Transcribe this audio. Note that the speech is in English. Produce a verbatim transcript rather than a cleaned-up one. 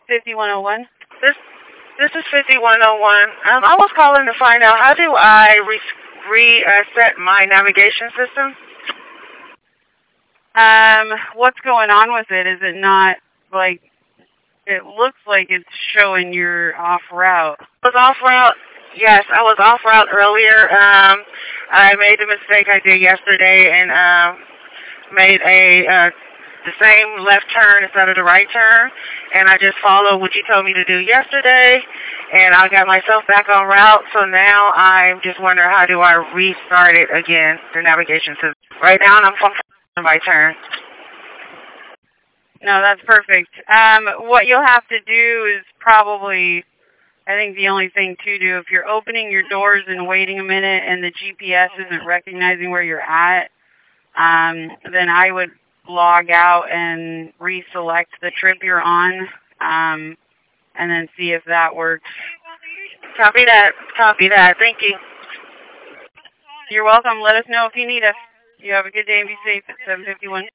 fifty-one oh one. This this is fifty-one oh one. Um, I was calling to find out how do I re reset my navigation system? Um, what's going on with it? Is it not, like, it looks like it's showing you're off route. I was off route. Yes, I was off route earlier. Um, I made the mistake I did yesterday and um, made a uh, the same left turn instead of the right turn, and I just followed what you told me to do yesterday, and I got myself back on route. So now I'm just wondering how do I restart it again, the navigation system. Right now I'm on my turn. No, that's perfect. Um, what you'll have to do is probably, I think the only thing to do, if you're opening your doors and waiting a minute and the G P S isn't recognizing where you're at, um, then I would log out and reselect the trip you're on, um, and then see if that works. Copy that. Copy that. Thank you. You're welcome. Let us know if you need us. You have a good day and be safe at seven fifty-one.